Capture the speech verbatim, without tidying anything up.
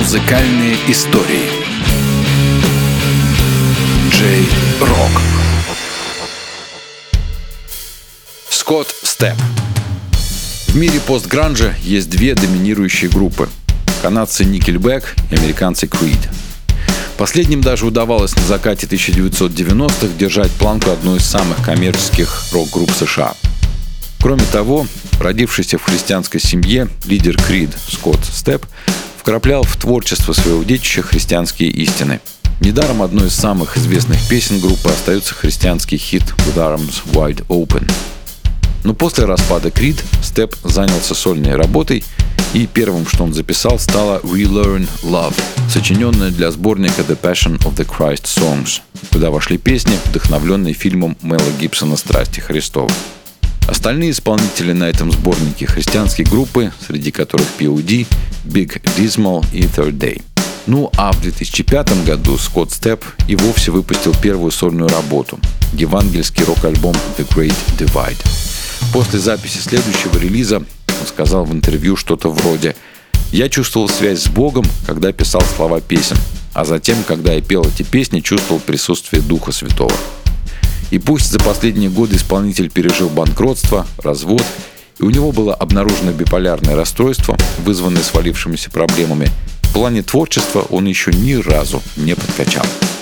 Музыкальные истории. Джей Рок. Скотт Степп. В мире постгранжа есть две доминирующие группы: канадцы Nickelback и американцы Creed. Последним даже удавалось на закате тысяча девятьсот девяностых держать планку одной из самых коммерческих рок-групп США. Кроме того, родившийся в христианской семье лидер Creed Скотт Степп вкраплял в творчество своего детища христианские истины. Недаром одной из самых известных песен группы остается христианский хит «With Arms Wide Open». Но после распада Creed Степп занялся сольной работой, и первым, что он записал, стала «We Learn Love», сочиненная для сборника «The Passion of the Christ Songs», куда вошли песни, вдохновленные фильмом Мела Гибсона «Страсти Христовы». Остальные исполнители на этом сборнике — христианские группы, среди которых пи о ди, Big Dismal и Third Day. Ну а в две тысячи пятом году Скотт Степп и вовсе выпустил первую сольную работу — евангельский рок-альбом The Great Divide. После записи следующего релиза он сказал в интервью что-то вроде: «Я чувствовал связь с Богом, когда писал слова песен, а затем, когда я пел эти песни, чувствовал присутствие Духа Святого». И пусть за последние годы исполнитель пережил банкротство, развод, и у него было обнаружено биполярное расстройство, вызванное свалившимися проблемами, в плане творчества он еще ни разу не подкачал.